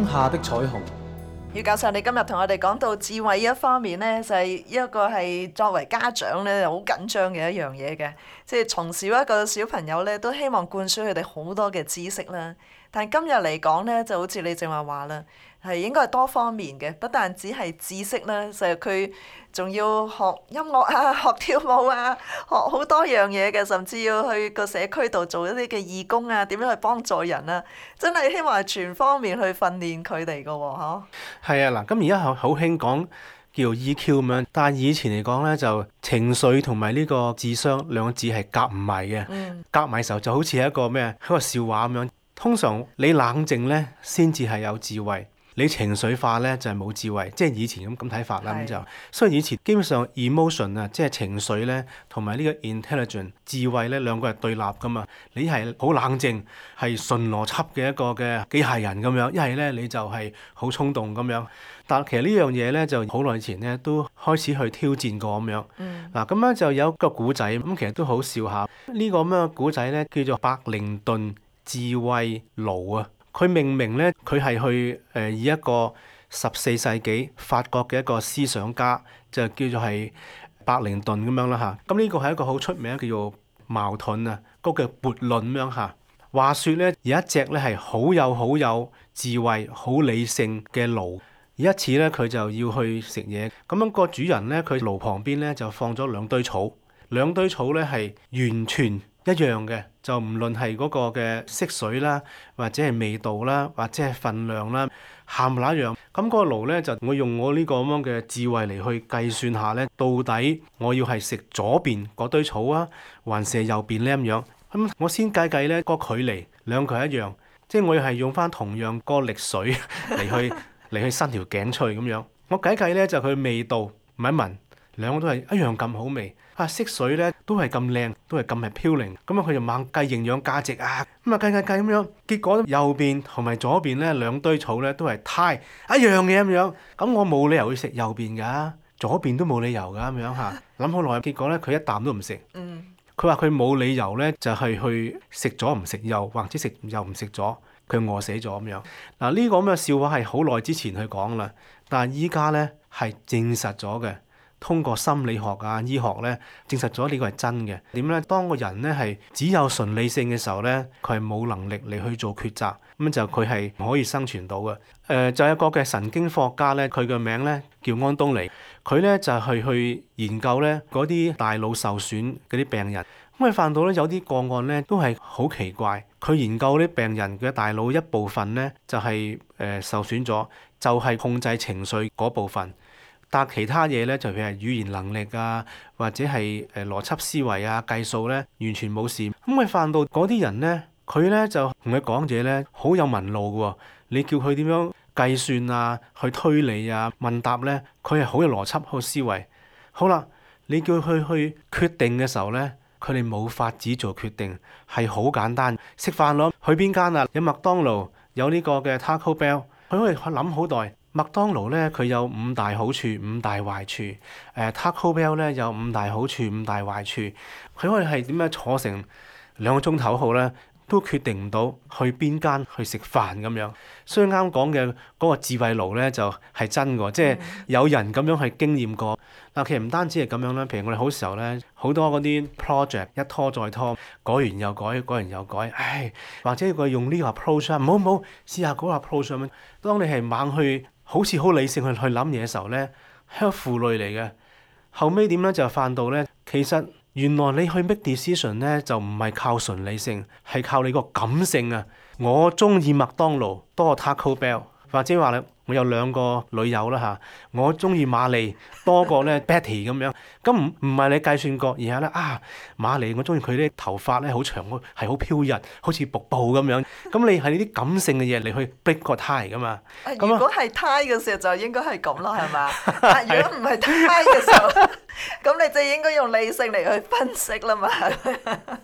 下的彩虹。 姚教授，你今日同我哋講到智慧一方面呢，就係一個係作為家長呢好緊張嘅一樣嘢嘅，即係從小一個小朋友呢都希望灌輸佢哋好多嘅知識啦。但今日嚟講呢，就好似你正話啦，係應該係多方面嘅，不但只係知識啦，就係佢仲要學音樂啊、學跳舞啊、學好多樣嘢嘅，甚至要去個社區度做一啲嘅義工啊，點樣去幫助人啊，真係希望係全方面去訓練佢哋㗎喎，嗬。 係啊，嗱，咁而家好興講叫 EQ 咁樣，但係以前嚟講咧，就情緒同埋呢個智商兩個字係夾唔埋嘅，夾埋時候就好似係一個咩一個笑話咁樣。通常你冷靜咧，先至係有智慧。你情緒化咧就係冇智慧，即係以前咁睇法啦。咁就所以以前基本上 emotion 啊，即係情緒咧，同埋呢個 intelligence 智慧咧，兩個係對立噶嘛。你係好冷靜，係純邏輯嘅一個嘅機械人咁樣；一係咧你就係好衝動咁樣。但其實呢樣嘢咧就好耐前咧都開始去挑戰過咁樣。嗱咁樣就有個古仔咁，其實都好笑下。呢個咁樣嘅古仔咧叫做白靈頓智慧爐啊。佢命名咧，佢係去以一個14世紀法國嘅一個思想家，就叫做係白靈頓咁樣啦嚇。咁呢個係一個好出名叫做矛盾啊，嗰個悖論咁樣嚇。話說咧，有一隻咧係好有智慧、好理性嘅驢。有一次咧，佢就要去食嘢，咁樣個主人咧，佢驢旁邊咧就放咗兩堆草，兩堆草咧係完全一樣嘅，就唔論係嗰個嘅色水啦，或者係味道啦，或者係份量啦，冚唪唥一樣。咁嗰個驢咧就我用我呢個咁樣嘅智慧嚟去計算下咧，到底我要係食左邊嗰堆草啊，還是右邊咧咁樣。咁我先計咧個距離，兩個係一樣，即係我要係用翻同樣個力水嚟去伸條頸出去咁樣。我計咧就佢味道聞一聞，兩個都係一樣咁好味。色水咧都係咁靚，都係咁係飄零，咁佢就猛計營養價值啊，咁啊計咁樣，結果右邊同埋左邊咧兩堆草咧都係太一樣嘅咁樣，咁我冇理由去食右邊㗎，左邊都冇理由㗎咁樣嚇，諗好耐，結果咧佢一啖都唔食，佢話佢冇理由咧就係去食咗唔食右，或者食右唔食咗，佢餓死咗咁樣。嗱呢個咁嘅笑話係好耐之前去講啦，但係依家咧係證實咗嘅。通過心理學啊、醫學咧，證實咗呢個係真嘅。點咧？當個人咧係只有純理性嘅時候咧，佢係冇能力嚟去做抉擇，咁就佢係唔可以生存到嘅。就有一個嘅神經科學家咧，佢嘅名咧叫安東尼，佢咧就係去研究咧嗰啲大腦受損嗰啲病人。咁佢發現到咧有啲個案咧都係好奇怪，佢研究啲病人嘅大腦一部分咧就係受損咗，就係控制情緒嗰部分。但其他嘢咧，就譬如係語言能力啊，或者係邏輯思維啊、計數咧，完全冇事。咁佢發現到嗰啲人咧，佢咧就同佢講嘢咧，好有紋路嘅喎。你叫佢點樣計算啊、去推理啊、問答咧，佢係好有邏輯、好有思維。好啦，你叫佢去決定嘅時候咧，佢哋冇法子做決定，係好簡單。食飯咯，去邊間啊？有麥當勞，有呢個嘅 Taco Bell，佢可以諗好耐。麥當勞咧，佢有5大好處、5大壞處。Taco Bell 咧有5大好處、5大壞處。佢可以係點樣坐成2個鐘頭好咧，都決定唔到去邊間去食飯咁樣。所以啱講嘅嗰個智慧爐咧就係真嘅，即係有人咁樣去經驗過。嗱，其實唔單止係咁樣啦，譬如我哋好時候咧，好多嗰啲 project 一拖再拖，改完又改，改完又改，唉，或者佢用呢個 approach 啊，唔好試下嗰個 approach 咁樣。當你係猛去好似好理性去諗嘢嘅時候咧，係個負累嚟嘅。後尾點咧就發現到咧，其實原來你去 make decision 咧就唔係靠純理性，係靠你個感性啊。我中意麥當勞多過 Taco Bell， 或者話咧我有2個女友啦嚇，我中意瑪麗多過咧 Betty 咁樣。咁唔係你計算過，而係咧瑪麗我中意佢啲頭髮咧好長，係好飄逸，好似瀑布咁樣。咁你係呢啲感性嘅嘢嚟去 break 個 tie 噶嘛？ 如果係 tie 嘅時候就應該係咁啦，係嘛？如果唔係 tie 嘅時候，咁你就應該用理性嚟去分析啦嘛。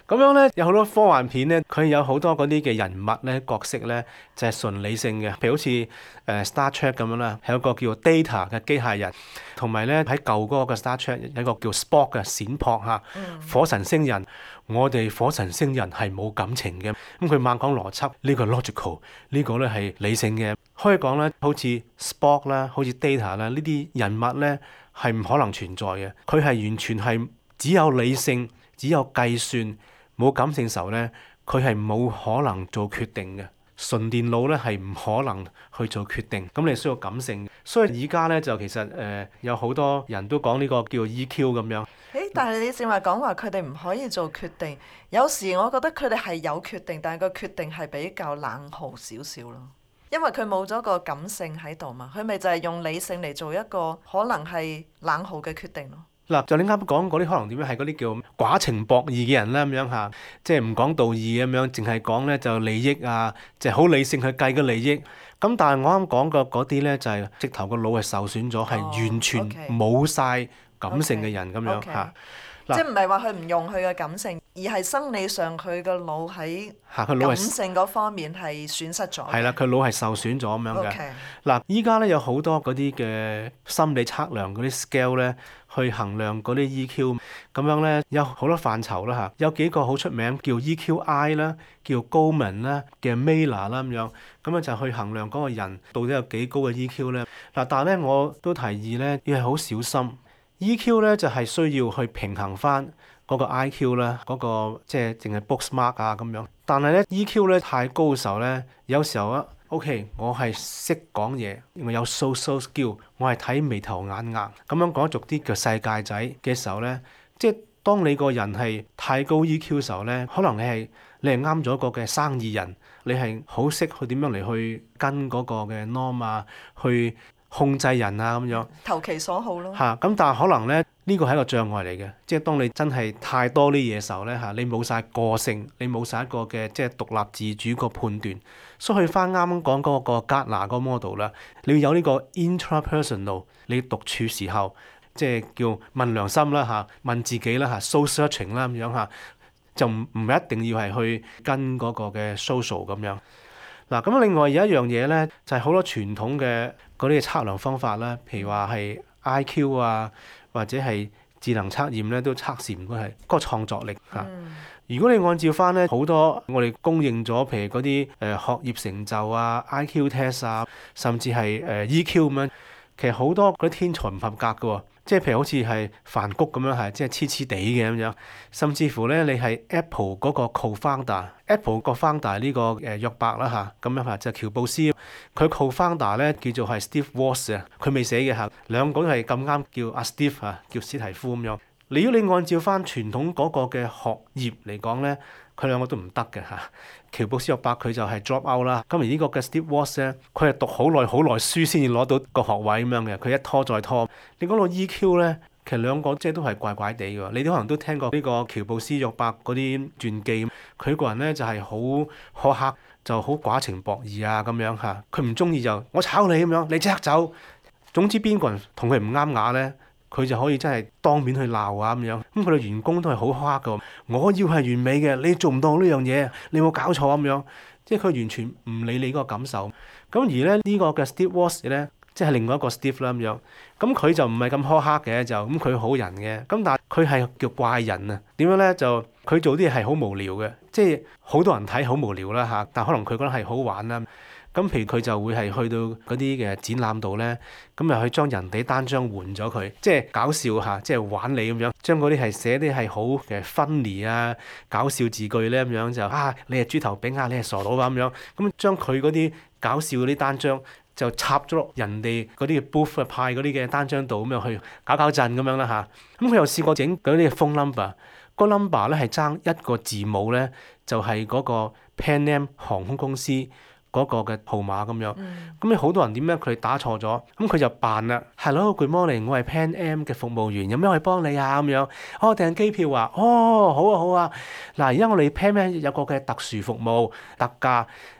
咁樣咧，有好多科幻片咧，佢有好多嗰啲嘅人物咧、角色咧，就係純理性嘅。譬如好似Star Trek 咁樣啦，係有個叫 Data 嘅機械人，同埋咧喺舊嗰個 Star Trek 有一個叫 Spock 嘅閃撲嚇，火神星人。我哋火神星人係冇感情嘅，咁佢猛講邏輯，呢個 logical，呢個咧係理性嘅。可以講咧，好似 Spock 啦，好似 Data 啦，呢啲人物咧係唔可能存在嘅。佢係完全係只有理性，只有計算，冇感性時候咧，佢係冇可能做決定嘅。純電腦咧係唔可能去做決定，咁你需要感性。所以而家咧就其實有好多人都講呢個叫 EQ 咁樣。 但係你正話講話佢哋唔可以做決定，有時我覺得佢哋係有決定，但係個決定係比較冷酷少少咯。因為佢冇咗個感性喺度嘛，佢咪就係用理性嚟做一個可能係冷酷嘅決定咯。 嗱，就你啱講嗰啲可能點樣係嗰啲叫寡情薄義嘅人啦咁樣嚇，即係唔講道義咁樣，淨係講咧就利益啊，就係好理性去計個利益。咁但係我啱講嘅嗰啲咧就係直頭個腦係受損咗，係完全冇晒感性嘅人咁樣嚇。 即係唔係話佢唔用佢嘅感性，而係生理上佢個腦喺感性嗰方面係損失咗。 係啦，佢腦係受損咗咁樣嘅。嗱，依家咧有好多嗰啲嘅心理測量嗰啲 scale 咧，去衡量嗰啲 EQ 咁樣咧，有好多範疇啦嚇。有幾個好出名叫 EQI 啦，叫 Goleman 啦，嘅 Miller 啦咁樣，咁樣就去衡量嗰個人到底有幾高嘅 EQ 咧。嗱，但係咧我都提議咧要係好小心。EQ 咧就係需要去平衡翻嗰個 IQ 啦，嗰個即係淨係 book smart 啊咁樣。但係咧 EQ 咧太高嘅時候咧，有時候啊 OK， 我係識講嘢，我有 social skill， 我係睇眉頭眼額咁樣講俗啲叫世界仔嘅時候咧，即係當你個人係太高 EQ 嘅時候咧，可能你係啱咗一個嘅生意人，你係好識去點樣嚟去跟嗰個嘅 norm 啊，去控制人啊咁樣， 投其所好咯。 咁但係可能咧呢個係一個障礙嚟嘅，即係當你真係太多啲嘢時候咧你冇晒個性，你冇晒一個嘅即係獨立自主個判斷，所以去翻啱啱講嗰個 Gartner 嗰個 model 啦，你要有呢個 intrapersonal， 你獨處時候即係叫問良心啦問自己啦soul searching 啦咁樣就唔一定要係去跟嗰個嘅 social 咁樣。嗱，咁另外有一樣嘢咧，就係好多傳統嘅嗰啲測量方法啦，譬如話係 IQ 啊，或者係智能測驗咧，都測試唔到係嗰個創作力嚇。如果你按照翻咧好多我哋公認咗，譬如嗰啲學業成就啊、IQ test 啊，甚至係EQ 咁樣，其實好多嗰啲天才唔合格嘅喎。即係譬如好似係梵谷咁樣係，即係黐黐地嘅咁樣，甚至乎咧你係 Apple 嗰個 co-founder，Apple 個 founder 呢個約伯啦咁樣就喬布斯，佢 co-founder 咧叫做係 Steve Woz 啊，佢未寫嘅兩個都係咁啱叫阿 Steve 叫史提夫咁樣。如果你按照翻傳統嗰個嘅學業嚟講咧，佢兩個都唔得嘅喬布斯約伯佢就係 drop out 啦，咁而呢個嘅 Steve Woz 咧，佢係讀好耐書先至攞到個學位咁樣嘅，佢一拖再拖。你講到 EQ 咧，其實兩個即係都係怪怪地嘅。你都可能都聽過呢個喬布斯約伯嗰啲傳記，佢個人咧就係好苛刻，就好寡情薄義啊咁樣佢唔中意就我炒你咁樣，你即刻走。總之邊個人同佢唔啱牙咧，佢就可以真係當面去鬧啊咁樣。咁佢哋員工都係好苛刻嘅，我要係完美嘅，你做唔到呢樣嘢，你冇搞錯咁樣。即係佢完全唔理你嗰個感受。咁而咧呢個嘅 Steve Woz 咧，即係另外一個 Steve 啦咁樣。咁佢就唔係咁苛刻嘅，就咁佢好人嘅。咁但係佢係叫怪人啊。點樣咧？就佢做啲嘢係好無聊嘅，即係好多人睇好無聊啦但可能佢覺得係好玩啦。咁譬如佢就會係去到嗰啲嘅展覽度咧，咁又去將人哋單張換咗佢，即係搞笑即係玩你咁樣，將嗰啲係寫啲係好嘅 funny 啊搞笑字句咧咁樣就你係豬頭炳你係傻佬咁樣，咁將佢嗰啲搞笑嗰啲單張就插咗落人哋嗰啲 booth 派嗰啲嘅單張度咁樣去搞震咁樣啦咁佢又試過整嗰啲 phone number，個 number 咧係爭一個字母咧，就係嗰個 Pan Am 航空公司嗰個嘅號碼咁樣，咁你好多人點樣佢打錯咗，咁佢就扮啦 ，Hello，Good morning，我係 Pan Am 嘅服務員，有咩可以幫你啊咁樣？訂機票好啊，嗱，而家我哋 Pan Am 有個嘅特殊服務特價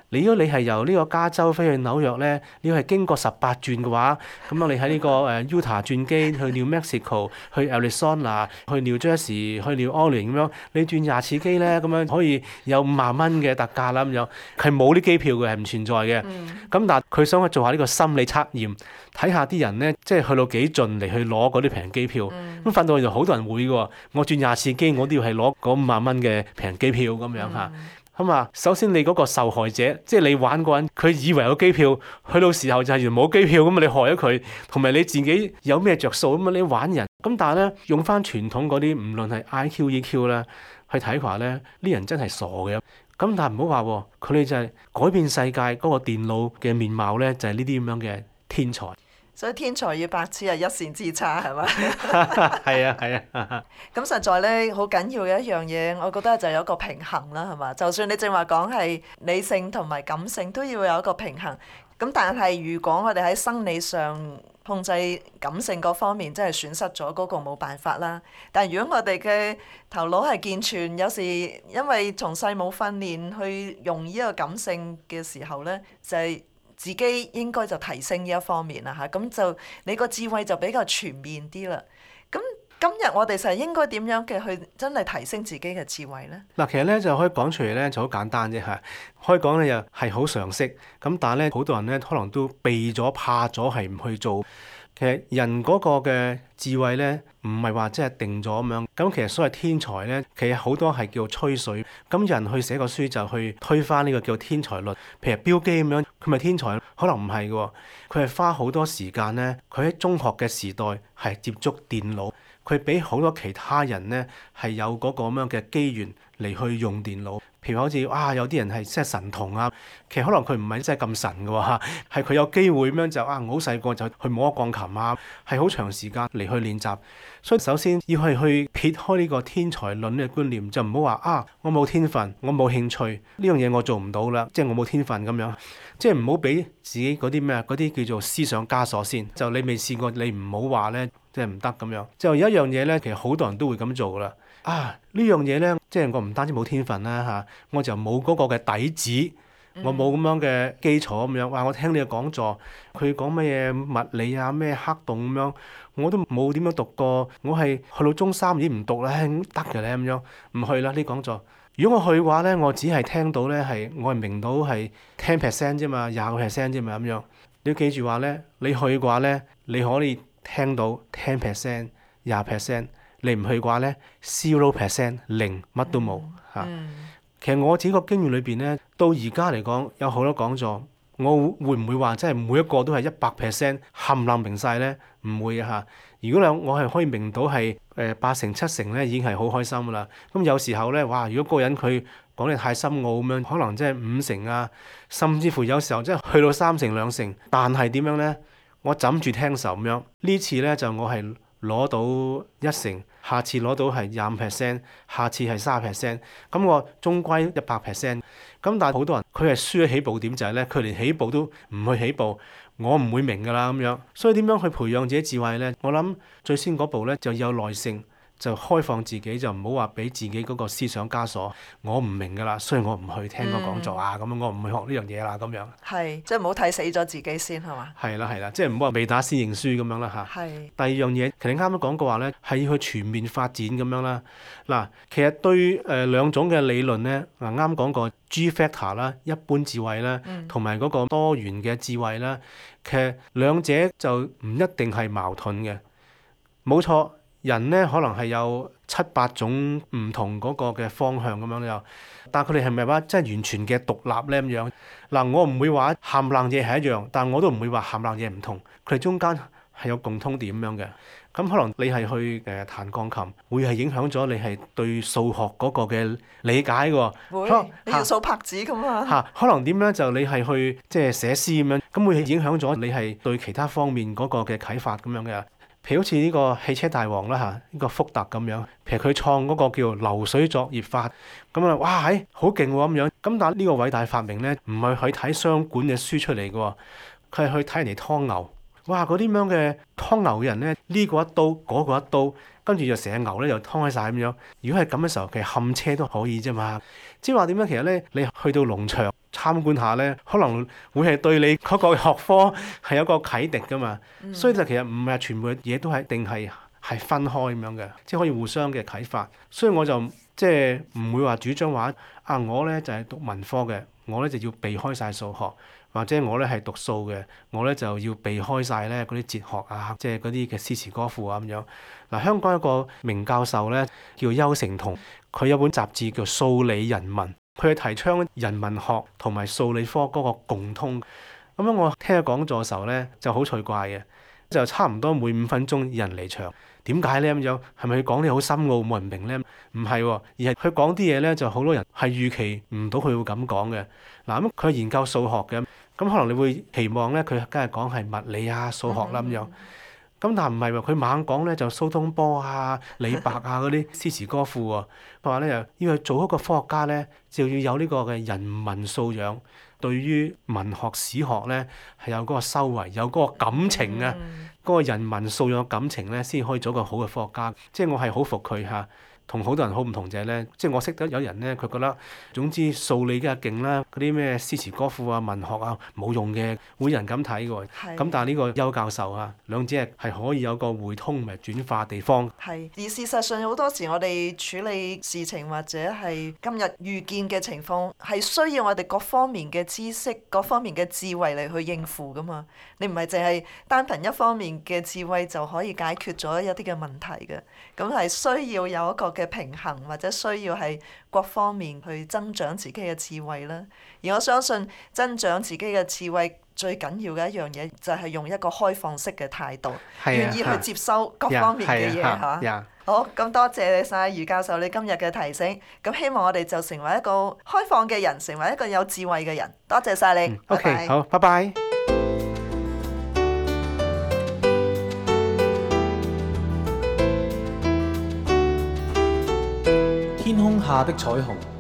如果你係由呢個加州飛去紐約咧，你要係經過18轉嘅話，咁樣你喺呢個Utah 轉機去 New Mexico、去 Arizona、去 New Jersey、去 New Orleans 咁樣，你轉20次機咧，咁樣可以有50蚊嘅特價啦咁樣，係冇啲機票嘅，係唔存在嘅。咁但係佢想去做下呢個心理測驗，睇下啲人咧，即係去到幾盡嚟去攞嗰啲平機票。咁發到就好多人會嘅喎，我轉20次機，我都要係攞嗰50蚊嘅平機票咁樣嚇。咁啊，首先你嗰個受害者，即係你玩嗰人，佢以為有機票，去到時候就係原來冇機票咁啊！你害咗佢，同埋你自己有咩着數咁啊？你玩人咁，但係咧用翻傳統嗰啲，唔論係 IQ、EQ 咧，去睇話咧，呢人真係傻嘅。咁但係唔好話喎，佢哋就係改變世界嗰個電腦嘅面貌咧，就係呢啲咁樣嘅天才。 所以天才與白痴係一線之差，係咪？ 係啊，係啊。 咁實在咧，好緊要嘅一樣嘢，我覺得就有一個平衡啦，係嘛？就算你正話講係理性同埋感性，都要有一個平衡。咁但係如果我哋喺生理上控制感性嗰方面，真係損失咗嗰個冇辦法啦。但係如果我哋嘅頭腦係健全，有時因為從細冇訓練去用呢個感性嘅時候咧，就係自己應該就提升呢一方面啦嚇，咁就你個智慧就比較全面啲啦。咁今日我哋就係應該點樣嘅去真係提升自己嘅智慧咧？ 嗱，其實咧就可以講出嚟咧就好簡單啫嚇，可以講咧又係好常識，咁但係咧好多人咧可能都避咗、怕咗係唔去做。其實人嗰個嘅智慧咧，唔係話即係定咗咁樣。咁其實所謂天才咧，其實好多係叫吹水。咁人去寫個書就去推翻呢個叫天才論。譬如標基咁樣，佢咪天才？可能唔係嘅喎，佢係花好多時間咧。佢喺中學嘅時代係接觸電腦，佢比好多其他人咧係有嗰個咁樣嘅機緣嚟去用電腦。譬如好似有啲人係即係神童啊，其實可能佢唔係真係咁神嘅喎，係佢有機會咁樣就我好細個就去摸鋼琴啊，係好長時間嚟去練習。所以首先要係去撇開呢個天才論嘅觀念，就唔好話我冇天分，我冇興趣呢樣嘢我做唔到啦，即係我冇天分咁樣，即係唔好俾自己嗰啲咩嗰啲叫做思想枷鎖先。就你未試過，你唔好話咧，即係唔得咁樣。就有一樣嘢咧，其實好多人都會咁做噶啦。呢樣嘢咧，即係我唔單止冇天分啦嚇，我就冇嗰個嘅底子，我冇咁樣嘅基礎咁樣。我聽你嘅講座，佢講乜嘢物理啊，咩黑洞咁樣，我都冇點樣讀過。我係去到中3已經唔讀啦，得嘅咧咁樣，唔去啦呢講座。如果我去嘅話咧，我只係聽到咧我係明到係10% 啫嘛，20% 啫嘛咁樣。你要記住話咧，你去嘅話咧，你可以聽到10%、20%。你唔去嘅話咧，0%零乜都冇嚇。其實我自己個經驗裏邊咧，到而家嚟講有好多講座，我會唔會話真係每一個都係100%冚唪唥明晒咧？唔會嚇。如果我係可以明到係8成7成咧，已經係好開心噶啦。咁有時候咧，如果嗰個人佢講得太深奧咁樣，可能真係5成啊，甚至乎有時候真係去到3成2成。但係點樣咧？我枕住聽受咁樣。呢次咧就我係攞到1成，下次攞到係25%，下次係30%，咁我終歸100%。咁但係好多人佢係輸喺起步點就係咧，佢連起步都唔去起步，我唔會明㗎啦咁樣。所以點樣去培養自己智慧咧？我諗最先嗰步咧就要有耐性。就開放自己，就唔好話俾自己嗰個思想枷鎖。我唔明㗎啦，所以我唔去聽個講座咁樣，我唔去學呢樣嘢啦咁樣。 係，即係唔好睇死咗自己先係嘛？ 係啦，即係唔好話未打先認輸咁樣啦嚇。係。第二樣嘢，其實你啱啱講過話咧，係要去全面發展咁樣啦。嗱，其實對兩種嘅理論咧，啱講過 G factor 啦，一般智慧啦，同埋嗰個多元嘅智慧啦，其實兩者就唔一定係矛盾嘅，冇錯。人咧可能係有7、8種唔同嗰個嘅方向咁樣又，但係佢哋係咪話真係完全嘅獨立咧咁樣？嗱，我唔會話冚唪唥嘢係一樣，但我都唔會話冚唪唥嘢唔同，佢哋中間係有共通點咁樣嘅。咁可能你係去彈鋼琴，會係影響咗你係對數學嗰個嘅理解喎。 會，你要數拍子咁嘛？ 可能點樣就你係去即係寫詩咁樣，咁會影響咗你係對其他方面嗰個嘅啟發咁樣嘅。譬如好似呢個汽車大王啦呢個福特咁樣，譬如佢創嗰個叫流水作業法，咁好勁喎咁樣。咁但係呢個偉大發明咧，唔係去睇商管嘅書出嚟嘅喎，佢係去睇人哋劏牛， 哇！嗰啲咁樣嘅劏牛嘅人咧，呢個一刀，嗰個一刀，跟住就成隻牛咧就劏開晒咁樣。如果係咁嘅時候，其實冚車都可以啫嘛。即係話點樣？其實咧，你去到農場參觀下咧，可能會係對你嗰個學科係有個啟迪噶嘛。所以就其實唔係全部嘢都係定係分開咁樣嘅，即係可以互相嘅啟發。所以我就即係唔會話主張話我咧就係讀文科嘅，我咧就要避開晒數學。或者我咧係讀數嘅，我咧就要避開晒咧嗰啲哲學啊，即係嗰啲嘅詩詞歌賦啊咁樣。嗱，香港有一個名教授咧叫邱成桐，佢有本雜誌叫《數理人文》，佢係提倡人文學同埋數理科嗰個共通。咁樣我聽佢講座嘅時候咧就好趣怪嘅，就差唔多每5分鐘有人離場。點解咧咁樣？係咪佢講啲好深奧冇人明咧？唔係喎，而係佢講啲嘢咧就好多人係預期唔到佢會咁講嘅。嗱，咁佢係研究數學嘅，咁可能你會期望咧佢梗係講係物理啊、數學啦咁樣。咁但係唔係喎，佢猛講咧就蘇東坡啊、李白啊嗰啲詩詞歌賦喎。佢話咧又要去做一個科學家咧，就要有呢個嘅人文素養，對於文學史學咧係有嗰個修為，有嗰個感情啊，嗰個人文素養嘅感情咧，先可以做一個好嘅科學家。即係我係好服佢嚇。同好多人好唔同就係咧，即係我識得有人咧，佢覺得總之數理梗係勁啦，嗰啲咩詩詞歌賦啊、文學啊冇用嘅，會有人咁睇嘅喎。咁但係呢個邱教授啊，兩者係可以有個匯通同埋轉化地方。 係，而事實上好多時我哋處理事情或者係今日遇見嘅情況，係需要我哋各方面嘅知識、各方面嘅智慧嚟去應付噶嘛。你唔係淨係單憑一方面嘅智慧就可以解決咗一啲嘅問題嘅，咁係需要有一個嘅平衡，或者需要係各方面去增長自己嘅智慧啦。而我相信增長自己嘅智慧最緊要嘅一樣嘢，就係用一個開放式嘅態度，願意去接收各方面嘅嘢嚇。好，咁多謝你晒余教授你今日嘅提醒。咁希望我哋就成為一個開放嘅人，成為一個有智慧嘅人。多謝晒你。 OK，好，拜拜。 天空下的彩虹